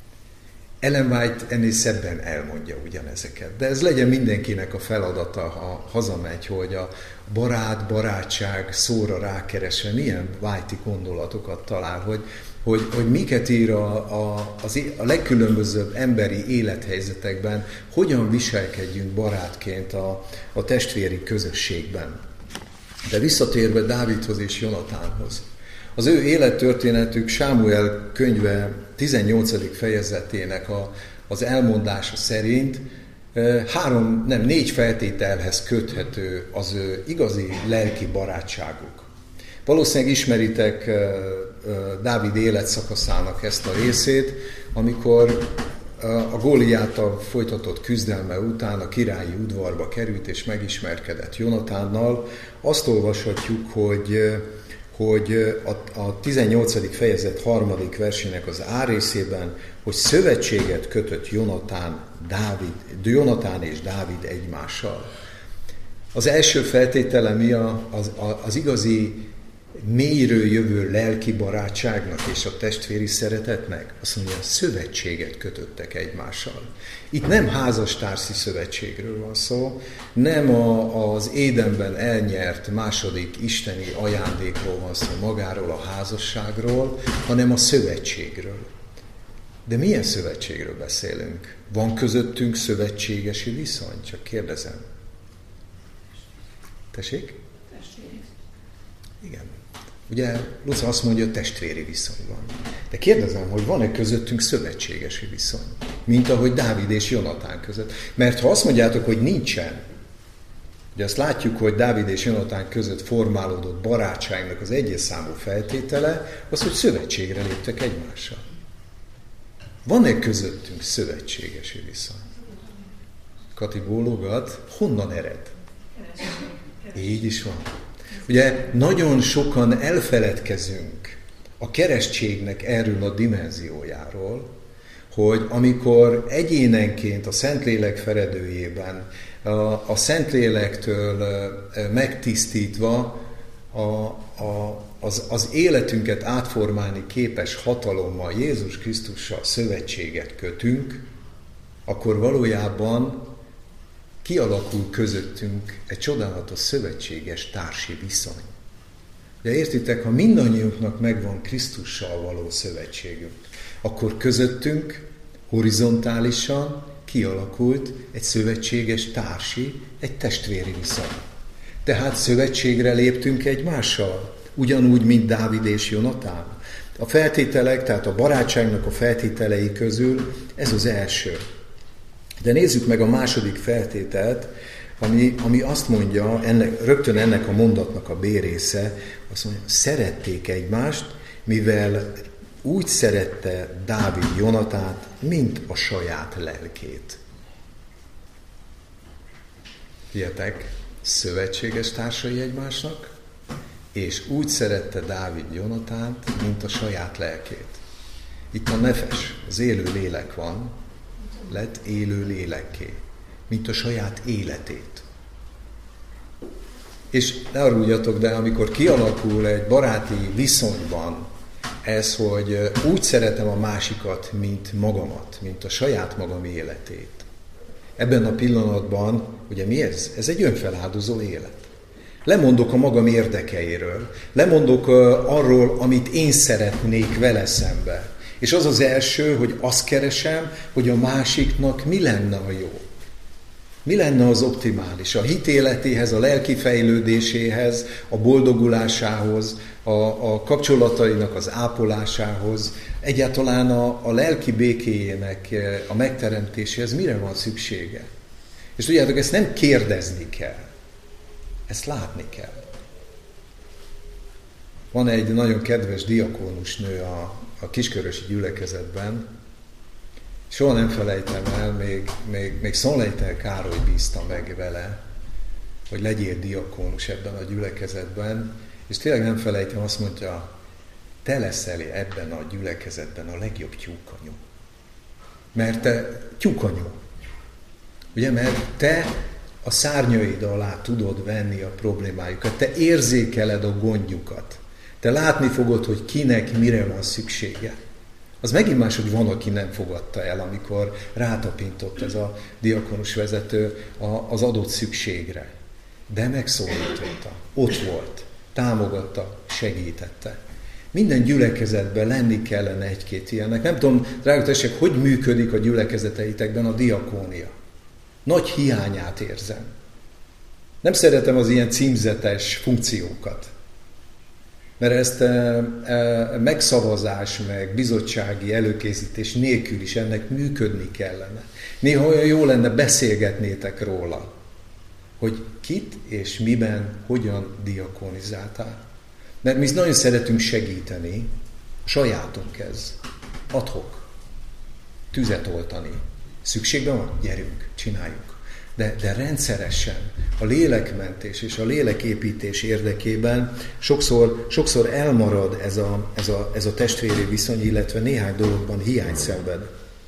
Ellen White ennél szebben elmondja ugyanezeket. De ez legyen mindenkinek a feladata, ha hazamegy, hogy a barát, barátság szóra rákeresve milyen White-i gondolatokat talál, hogy, hogy, hogy miket ír a, a, az, a legkülönbözőbb emberi élethelyzetekben, hogyan viselkedjünk barátként a, a testvéri közösségben. De visszatérve Dávidhoz és Jonatánhoz. Az ő élettörténetük Sámuel könyve tizennyolcadik fejezetének a, az elmondása szerint három, nem négy feltételhez köthető az ő igazi lelki barátságuk. Valószínűleg ismeritek Dávid életszakaszának ezt a részét, amikor a Góliáttal folytatott küzdelme után a királyi udvarba került és megismerkedett Jonatánnal. Azt olvashatjuk, hogy hogy a, a tizennyolcadik fejezet harmadik versének az A részében, hogy szövetséget kötött Jonatán, Dávid, Jonatán és Dávid egymással. Az első feltétele mi a, az, az igazi mélyről jövő lelki barátságnak és a testvéri szeretetnek? Azt mondja, szövetséget kötöttek egymással. Itt nem házastársi szövetségről van szó, nem a, az Édenben elnyert második isteni ajándékról van szó, magáról a házasságról, hanem a szövetségről. De milyen szövetségről beszélünk? Van közöttünk szövetségesi viszony? Csak kérdezem. Tessék? Testvéri. Igen. Ugye Luca azt mondja, hogy testvéri viszony van. De kérdezem, hogy van-e közöttünk szövetségesi viszony? Mint ahogy Dávid és Jonatán között. Mert ha azt mondjátok, hogy nincsen, Ugye azt látjuk, hogy Dávid és Jonatán között formálódott barátságnak az egyes számú feltétele, az, hogy szövetségre léptek egymással. Van-e közöttünk szövetségesi viszony? Kati bólogat, honnan ered? Így is van. Ugye nagyon sokan elfeledkezünk a keresztségnek erről a dimenziójáról, hogy amikor egyénenként a Szentlélek feredőjében, a, a Szentlélektől megtisztítva a, a, az, az életünket átformálni képes hatalommal Jézus Krisztussal szövetséget kötünk, akkor valójában kialakul közöttünk egy csodálatos szövetséges társi viszony. De értitek, ha mindannyiunknak megvan Krisztussal való szövetségünk, akkor közöttünk horizontálisan kialakult egy szövetséges társi, egy testvéri viszony. Tehát szövetségre léptünk egymással, ugyanúgy, mint Dávid és Jonatán. A feltételek, tehát a barátságnak a feltételei közül ez az első. De nézzük meg a második feltételt, ami, ami azt mondja, ennek, rögtön ennek a mondatnak a B része, azt mondja, szerették egymást, mivel úgy szerette Dávid Jonatánt, mint a saját lelkét. Figyeljetek, szövetséges társai egymásnak, és úgy szerette Dávid Jonatánt, mint a saját lelkét. Itt a nefes, az élő lélek van, lett élő lélekké, mint a saját életét. És ne aruljatok, de amikor kialakul egy baráti viszonyban ez, hogy úgy szeretem a másikat, mint magamat, mint a saját magam életét. Ebben a pillanatban, ugye mi ez? Ez egy önfeláldozó élet. Lemondok a magam érdekeiről, lemondok arról, amit én szeretnék vele szembe. És az az első, hogy azt keresem, hogy a másiknak mi lenne a jó. Mi lenne az optimális? A hitéletéhez, a lelki fejlődéséhez, a boldogulásához, a, a kapcsolatainak az ápolásához, egyáltalán a, a lelki békéjének a megteremtéséhez mire van szüksége? És tudjátok, ezt nem kérdezni kell, ezt látni kell. Van egy nagyon kedves diakónusnő a, a Kiskörösi gyülekezetben, soha nem felejtem el, még, még, még Szonlejtel Károly bízta meg vele, hogy legyél diakónus ebben a gyülekezetben, és tényleg nem felejtem, azt mondja, te leszel ebben a gyülekezetben a legjobb tyúkanyú. Mert te tyúkanyú. Ugye, mert te a szárnyaid alá tudod venni a problémájukat, te érzékeled a gondjukat, te látni fogod, hogy kinek mire van szüksége. Az megint más, hogy van, aki nem fogadta el, amikor rátapintott ez a diakonus vezető az adott szükségre. De megszólította, ott volt, támogatta, segítette. Minden gyülekezetben lenni kellene egy-két ilyennek. Nem tudom, drága testvérek, hogy működik a gyülekezeteitekben a diakónia. Nagy hiányát érzem. Nem szeretem az ilyen címzetes funkciókat. Mert ezt e, e, megszavazás, meg bizottsági előkészítés nélkül is ennek működni kellene. Néha olyan jó lenne, beszélgetnétek róla, hogy kit és miben, hogyan diakonizáltál. Mert mi nagyon szeretünk segíteni, sajátunk ez, ad-hoc, tüzet oltani. Szükségben van? Gyerünk, csináljuk. De, de rendszeresen a lélekmentés és a léleképítés érdekében sokszor, sokszor elmarad ez a, ez, a, ez a testvéri viszony, illetve néhány dologban hiány szenved.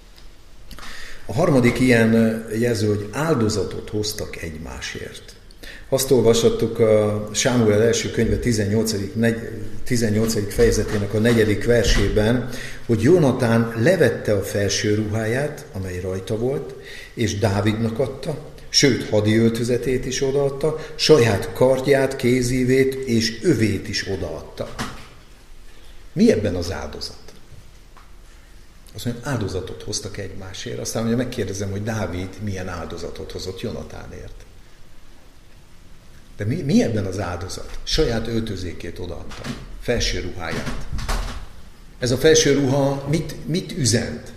A harmadik ilyen jelző, hogy áldozatot hoztak egymásért. Azt olvashattuk a Sámuel első könyve tizennyolcadik, tizennyolcadik fejezetének a negyedik versében, hogy Jonatán levette a felső ruháját, amely rajta volt, és Dávidnak adta, sőt, hadi öltözetét is odaadta, saját kardját, kézívét és övét is odaadta. Mi ebben az áldozat? Azt mondja, áldozatot hoztak egymásért. Aztán ugye megkérdezem, hogy Dávid milyen áldozatot hozott Jonatánért. De mi, mi ebben az áldozat? Saját öltözékét odaadta, felső ruháját. Ez a felső ruha mit, mit üzent?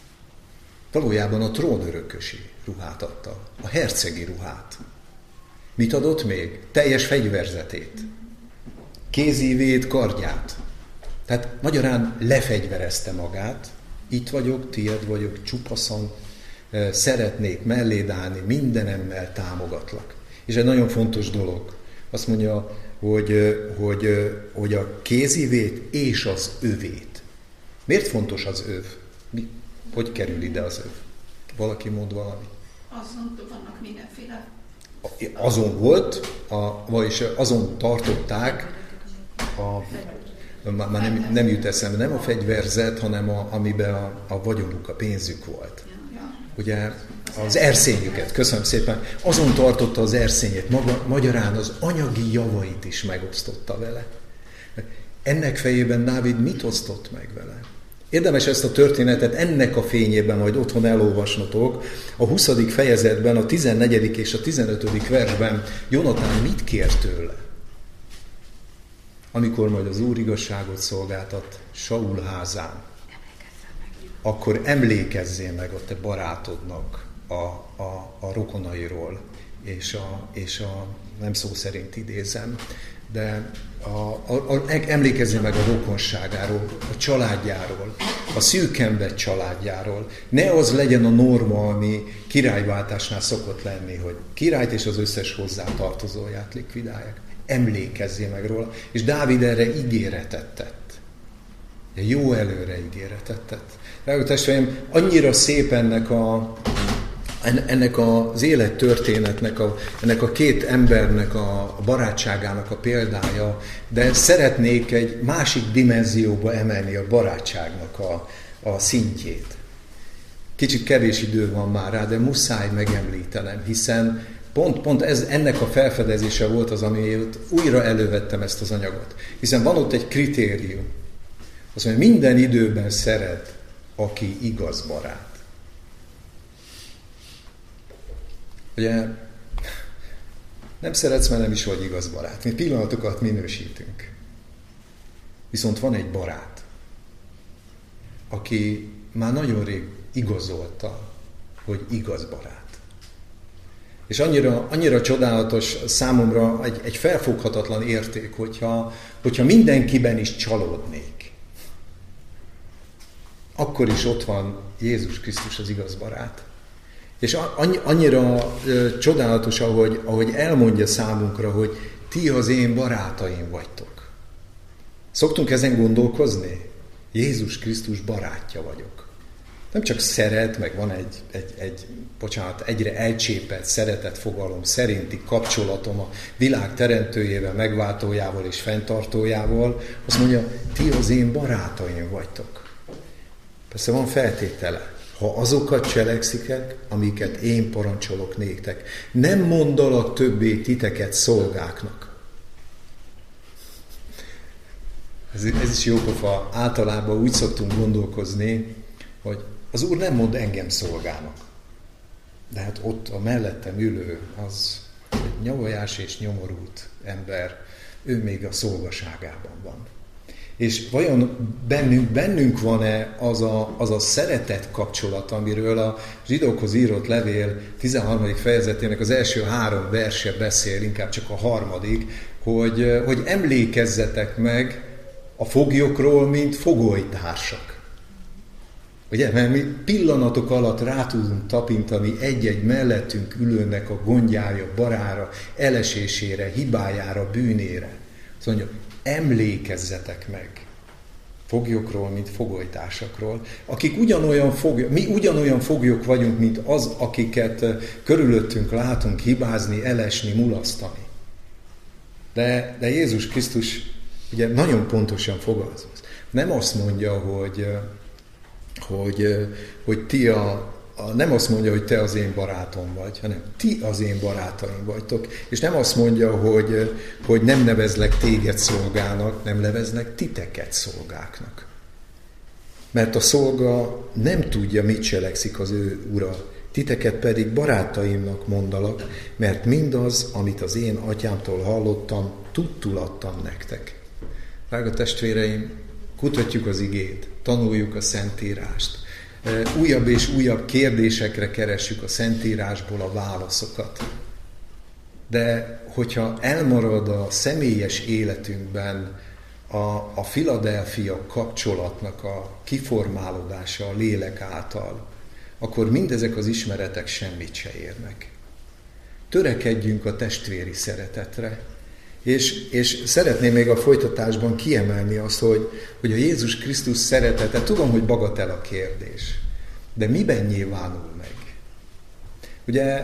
Valójában a trónörökösi ruhát adta, a hercegi ruhát. Mit adott még? Teljes fegyverzetét. Kézívét, kardját. Tehát magyarán lefegyverezte magát. Itt vagyok, tied vagyok, csupaszon, szeretnék melléd állni, mindenemmel támogatlak. És egy nagyon fontos dolog. Azt mondja, hogy, hogy, hogy a kézívét és az övét. Miért fontos az öv? Mi? Hogy kerül ide az öv? Valaki mond valami? Azon vannak mindenféle. Azon volt, a, vagyis azon tartották, a, már nem, nem jut eszembe, nem a fegyverzet, hanem a, amiben a, a vagyonuk, a pénzük volt. Ugye az erszényüket, köszönöm szépen, azon tartotta az erszényét, maga, magyarán az anyagi javait is megosztotta vele. Ennek fejében Dávid mit osztott meg vele? Érdemes ezt a történetet ennek a fényében majd otthon elolvasnotok. A huszadik fejezetben, a tizennegyedik és a tizenötödik versben Jonatán mit kér tőle? Amikor majd az Úr igazságot szolgáltat Saul házán, akkor emlékezzél meg a te barátodnak a, a, a rokonairól, és a, és a, nem szó szerint idézem, de a, a, a, emlékezzél meg a rokonságáról, a családjáról, a szűkember családjáról. Ne az legyen a norma, ami királyváltásnál szokott lenni, hogy királyt és az összes hozzátartozóját likvidálják. Emlékezzél meg róla. És Dávid erre ígéretet tett. Jó előre ígéretet tett. Drága testvéreim, annyira szép ennek, a, ennek az élettörténetnek, a, ennek a két embernek a barátságának a példája, de szeretnék egy másik dimenzióba emelni a barátságnak a, a szintjét. Kicsit kevés idő van már rá, de muszáj megemlítenem, hiszen pont, pont ez, ennek a felfedezése volt az, amiért újra elővettem ezt az anyagot. Hiszen van ott egy kritérium. Azt mondja, minden időben szeret, aki igaz barát. Ugye nem szeretsz, mert nem is vagy igaz barát. Mi pillanatokat minősítünk. Viszont van egy barát, aki már nagyon rég igazolta, hogy igaz barát. És annyira, annyira csodálatos számomra egy, egy felfoghatatlan érték, hogyha, hogyha mindenkiben is csalódnék. Akkor is ott van Jézus Krisztus az igaz barát. És annyira csodálatos, ahogy, ahogy elmondja számunkra, hogy ti az én barátaim vagytok. Szoktunk ezen gondolkozni? Jézus Krisztus barátja vagyok. Nem csak szeret, meg van egy, egy, egy bocsánat, egyre elcsépelt szeretet fogalom szerinti kapcsolatom a világ teremtőjével, megváltójával és fenntartójával, azt mondja, ti az én barátaim vagytok. Persze van feltétele. Ha azokat cselekszitek, amiket én parancsolok néktek, nem mondalak többé titeket szolgáknak. Ez, ez is jópofa. Általában úgy szoktunk gondolkozni, hogy az Úr nem mond engem szolgának. De hát ott a mellettem ülő, az egy nyavajás és nyomorult ember, ő még a szolgaságában van. És vajon bennünk, bennünk van-e az a, az a szeretet kapcsolat, amiről a zsidókhoz írott levél tizenharmadik fejezetének az első három verse beszél, inkább csak a harmadik, hogy, hogy emlékezzetek meg a foglyokról, mint fogolytársak. Ugye, mert mi pillanatok alatt rá tudunk tapintani egy-egy mellettünk ülőnek a gondjára, barára, elesésére, hibájára, bűnére. Azt mondja, emlékezzetek meg foglyokról, mint fogolytársakról, akik ugyanolyan foglyok, mi ugyanolyan foglyok vagyunk, mint az, akiket körülöttünk látunk hibázni, elesni, mulasztani. De, de Jézus Krisztus ugye nagyon pontosan fogalmaz. Nem azt mondja, hogy, hogy, hogy ti a, a, nem azt mondja, hogy te az én barátom vagy, hanem ti az én barátaim vagytok. És nem azt mondja, hogy, hogy nem nevezlek téged szolgának, nem nevezlek titeket szolgáknak. Mert a szolga nem tudja, mit cselekszik az ő ura. Titeket pedig barátaimnak mondalak, mert mindaz, amit az én atyámtól hallottam, tudtul adtam nektek. Drága testvéreim, kutatjuk az igét, tanuljuk a Szentírást. Újabb és újabb kérdésekre keressük a Szentírásból a válaszokat. De hogyha elmarad a személyes életünkben a, a Philadelphia kapcsolatnak a kiformálódása a lélek által, akkor mindezek az ismeretek semmit se érnek. Törekedjünk a testvéri szeretetre. És, és szeretném még a folytatásban kiemelni azt, hogy, hogy a Jézus Krisztus szeretete, tudom, hogy bagatel a kérdés, de miben nyilvánul meg? Ugye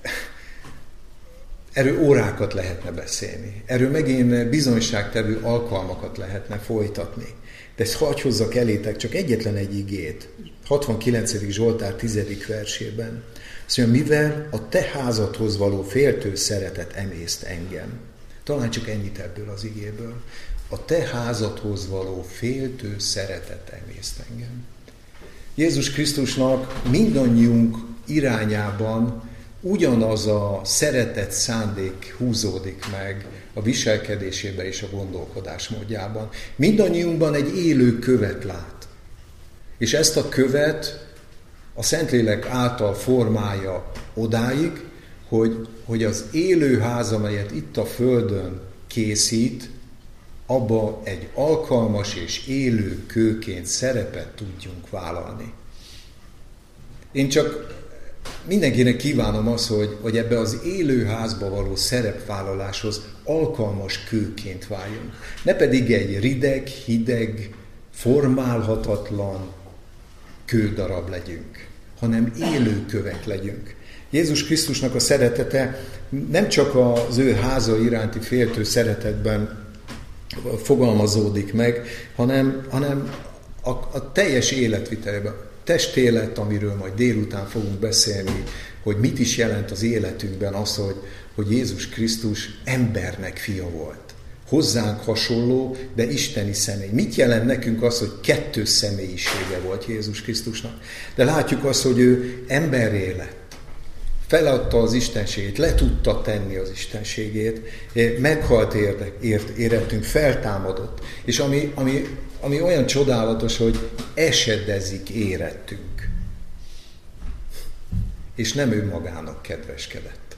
erről órákat lehetne beszélni, erről megint bizonyságtevő alkalmakat lehetne folytatni. De ezt hadd hozzak elétek csak egyetlen egy igét, hatvankilencedik Zsoltár tizedik versében. Azt mondja, mivel a te házadhoz való féltő szeretet emészt engem. Talán csak ennyit ebből az igéből. A te házadhoz való féltő szeretet emészt engem. Jézus Krisztusnak mindannyiunk irányában ugyanaz a szeretet szándék húzódik meg a viselkedésében és a gondolkodásmódjában. Mindannyiunkban egy élő követ lát. És ezt a követ a Szentlélek által formálja odáig, hogy, hogy az élő ház, amelyet itt a Földön készít, abba egy alkalmas és élő kőként szerepet tudjunk vállalni. Én csak mindenkinek kívánom azt, hogy, hogy ebbe az élő házba való szerepvállaláshoz alkalmas kőként váljunk. Ne pedig egy rideg, hideg, formálhatatlan kődarab legyünk, hanem élő kövek legyünk. Jézus Krisztusnak a szeretete nem csak az ő háza iránti féltő szeretetben fogalmazódik meg, hanem, hanem a, a teljes életvitelében. Testélet, amiről majd délután fogunk beszélni, hogy mit is jelent az életünkben az, hogy, hogy Jézus Krisztus embernek fia volt. Hozzánk hasonló, de isteni személy. Mit jelent nekünk az, hogy kettős személyisége volt Jézus Krisztusnak? De látjuk azt, hogy ő emberré lett. Feladta az istenségét, le tudta tenni az istenségét, meghalt ért, érettünk, feltámadott. És ami, ami, ami olyan csodálatos, hogy esedezik érettünk. És nem ő magának kedveskedett.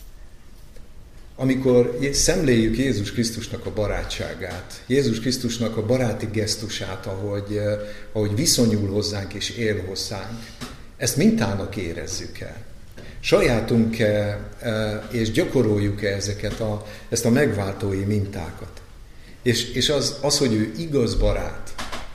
Amikor szemléljük Jézus Krisztusnak a barátságát, Jézus Krisztusnak a baráti gesztusát, ahogy, ahogy viszonyul hozzánk és él hozzánk, ezt mintának érezzük el. Sajátunk-e és gyakoroljuk-e ezeket a, ezt a megváltói mintákat? És, és az, az, hogy ő igaz barát,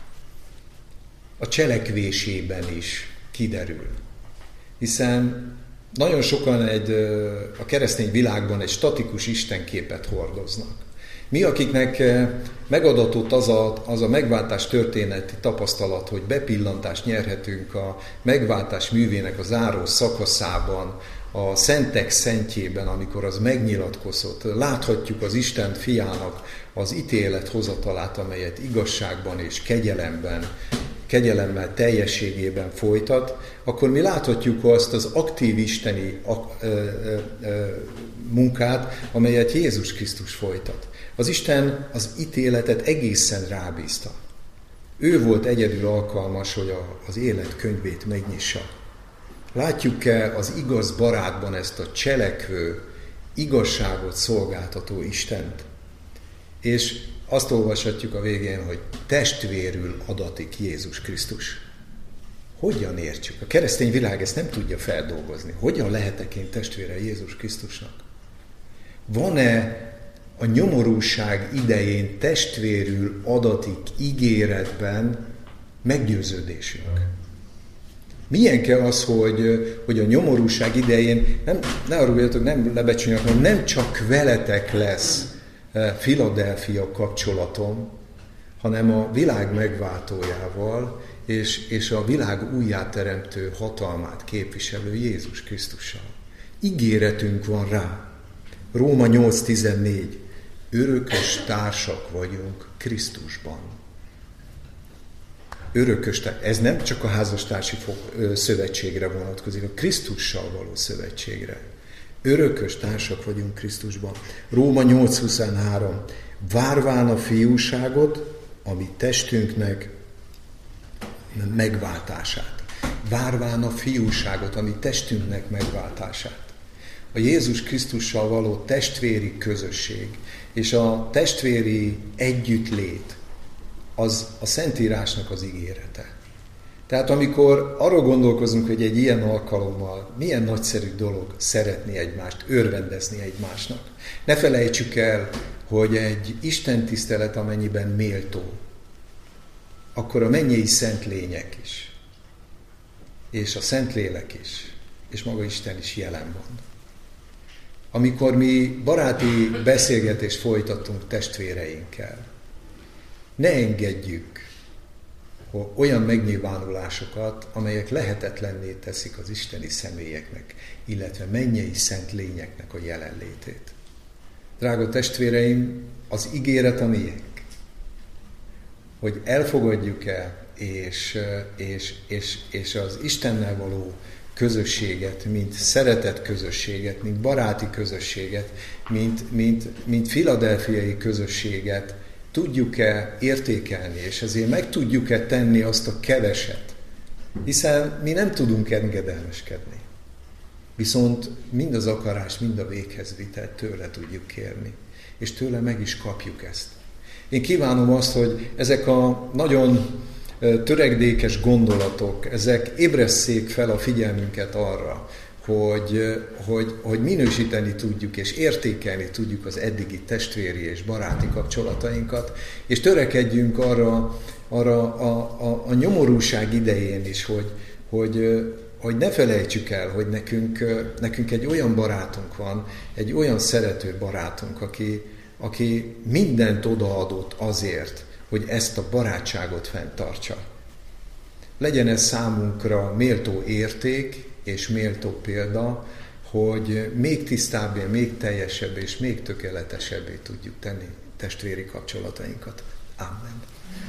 a cselekvésében is kiderül. Hiszen nagyon sokan egy, a keresztény világban egy statikus istenképet hordoznak. Mi, akiknek megadatott az a, az a megváltás történeti tapasztalat, hogy bepillantást nyerhetünk a megváltás művének a záró szakaszában, a szentek szentjében, amikor az megnyilatkozott, láthatjuk az Isten fiának az ítélet hozatalát, amelyet igazságban és kegyelemben, kegyelemmel teljességében folytat, akkor mi láthatjuk azt az aktív isteni munkát, amelyet Jézus Krisztus folytat. Az Isten az ítéletet egészen rábízta. Ő volt egyedül alkalmas, hogy a, az élet könyvét megnyissa. Látjuk-e az igaz barátban ezt a cselekvő, igazságot szolgáltató Istent? És azt olvashatjuk a végén, hogy testvérül adatik Jézus Krisztus. Hogyan értjük? A keresztény világ ezt nem tudja feldolgozni. Hogyan lehetek én testvére Jézus Krisztusnak? Van-e a nyomorúság idején testvérül adatik ígéretben meggyőződésünk? Milyen kell az, hogy, hogy a nyomorúság idején, nem, ne arról jöttök, nem lebecsüljük, hanem nem csak veletek lesz Philadelphia kapcsolatom, hanem a világ megváltójával és, és a világ újjáteremtő hatalmát képviselő Jézus Krisztussal. Ígéretünk van rá. Róma nyolc tizennégy. Örökös társak vagyunk Krisztusban. Örökös társak. Ez nem csak a házastársi szövetségre vonatkozik, a Krisztussal való szövetségre. Örökös társak vagyunk Krisztusban. Róma nyolc huszonhárom. Várván a fiúságot, ami testünknek megváltását. Várván a fiúságot, ami testünknek megváltását. a Jézus Krisztussal való testvéri közösség, és a testvéri együttlét, az a Szentírásnak az ígérete. Tehát amikor arról gondolkozunk, hogy egy ilyen alkalommal milyen nagyszerű dolog szeretni egymást, örvendezni egymásnak, ne felejtsük el, hogy egy Isten tisztelet, amennyiben méltó, akkor a mennyei szent lények is, és a Szentlélek is, és maga Isten is jelen van. Amikor mi baráti beszélgetést folytatunk testvéreinkkel, ne engedjük olyan megnyilvánulásokat, amelyek lehetetlenné teszik az isteni személyeknek, illetve mennyei szent lényeknek a jelenlétét. Drága testvéreim, az ígéret a miénk, hogy elfogadjuk-e, és, és, és, és az Istennel való közösséget, mint szeretett közösséget, mint baráti közösséget, mint, mint, mint filadelfiai közösséget tudjuk-e értékelni, és ezért meg tudjuk-e tenni azt a keveset, hiszen mi nem tudunk engedelmeskedni. Viszont mind az akarás, mind a véghezvitelt tőle tudjuk kérni, és tőle meg is kapjuk ezt. Én kívánom azt, hogy ezek a nagyon töredékes gondolatok, ezek ébresszék fel a figyelmünket arra, hogy, hogy, hogy minősíteni tudjuk és értékelni tudjuk az eddigi testvéri és baráti kapcsolatainkat, és törekedjünk arra, arra a, a, a nyomorúság idején is, hogy, hogy, hogy ne felejtsük el, hogy nekünk, nekünk egy olyan barátunk van, egy olyan szerető barátunk, aki, aki mindent odaadott azért, hogy ezt a barátságot fenntartsa. Legyen ez számunkra méltó érték és méltó példa, hogy még tisztábbé, még teljesebb és még tökéletesebbé tudjuk tenni testvéri kapcsolatainkat. Amen.